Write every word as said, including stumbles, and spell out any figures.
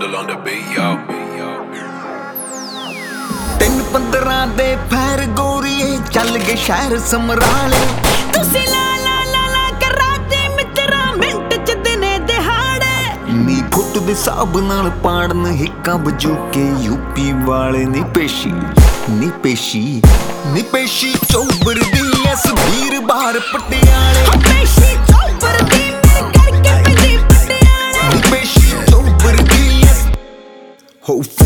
Vandal on the beat, yo. ਤਿੰਨ ਪੰਦਰਾਂ ਦੇ ਫੈਰ ਗੋਰੀਏ ਚੱਲ ਗਏ ਸ਼ਹਿਰ ਸਮਰਾਲੇ। ਤੁਸੀਂ ਲਾ ਲਾ ਲਾ ਲਾ ਕਰਾਤੇ ਮਿੱਤਰਾ ਮਿੰਟ ਚ ਦਿਨੇ ਦਿਹਾੜੇ। ਨੀ ਫੁੱਟ ਦੇ ਹਿਸਾਬ ਨਾਲ ਪਾੜਨ ਹਿੱਕਾਂ ਵਜੂ ਕੇ ਯੂਪੀ ਵਾਲੇ ਨੀ ਪੇਸ਼ੀ ਨੀ ਪੇਸ਼ੀ ਨੀ ਪੇਸ਼ੀ ਚੌਬਰ ਦੀ ਐਸ ਵੀਰ ਬਾਹਰ ਪਟਿਆਲੇ। ਪੇਸ਼ੀ ਚੌਬਰ ਦੀ ਮੇਰੇ ਕਰਕੇ ਪੈਂਦੀ ਪਟਿਆਲੇ। ਨੀ ਪੇਸ਼ੀ ਚੌਬਰ ਦੀ ਐਸ ਹੋ